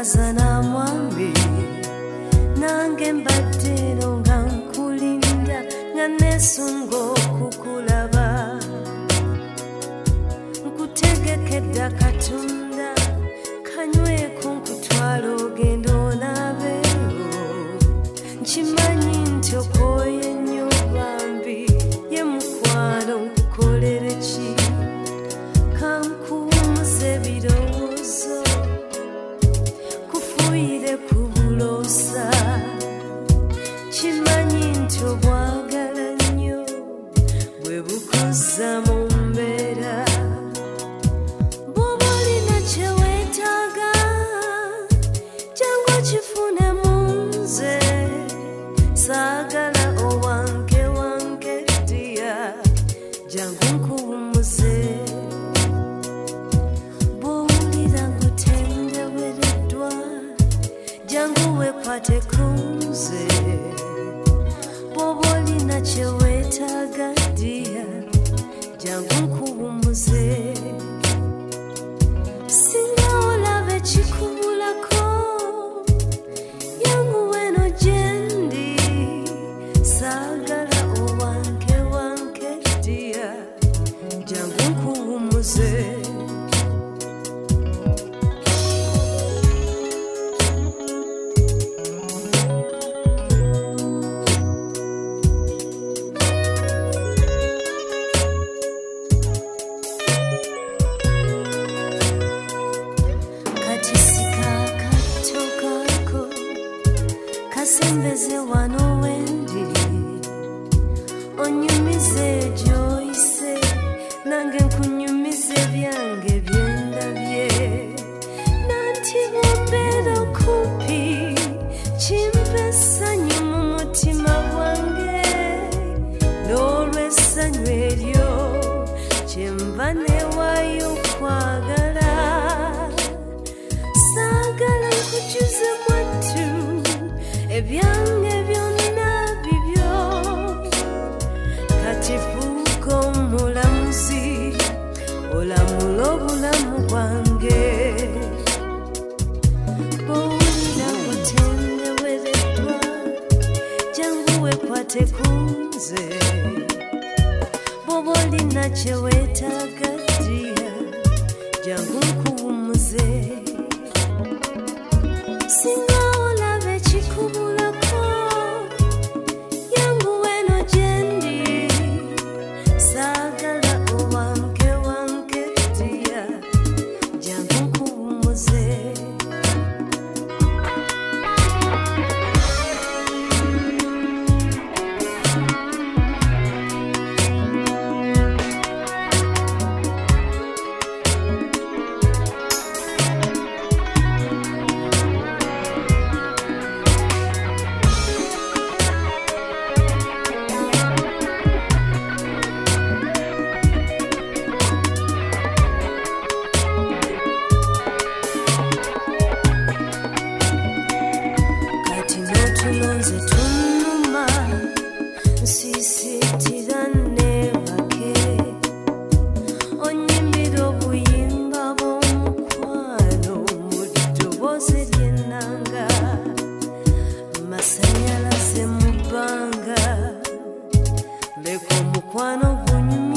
nkazana mwambi nange mbadde nga nkulinda nga nesunga okukulaba nkutegekedde Katonda kanyweko nkutwala ogenda olabeyo nkimanyi nti okwoye nnyo bambi ye mukwano nkukolere ki kankuwumuza ebirowoozo kufuyire ku bulosa kimanyi nti obwagala nnyo bwe bukuza mu mbeera bw'oba olina kye weetaaga jangu okifune mu nze saagala owange wange ddiya jangu nkuwumuze bw'owulira ng'otendewereddwa jangu weekwate ku nze bw'oba olina kye weetaaga ddiya jangu nkuwumuze singa olaba ekikubulako yanguwe eno gye ndi saagala owange wange ddiya jangu nkuwumuze kasembeze wano wendi onyumize gyoyise nange nkunyumize byange byendabye nanti bwombeera okumpi kimpa essanyu mu mutima gwange n'olw'essanyu eryo kyenva neewaayo okwagala saagala nkujuze mwattu ebyange byonna bibyo kati fuuka omulamuzi olamula obulamu bwange bw'owulira otendewereddwa jangu weekwate ku nze bw'oba olina kye weetaaga ddiya jangu nkuwumuze singa olaba ekikubulako yanguwe eno gye ndi saagala owange wange ddiya jangu nkuwumuze tulonze tunuma nsisitira neebake onyimbira obuyimba bw'omukwano mu ddoboozi ly'ennanga masanyalaze mu bbanga leka omukwano gunyuma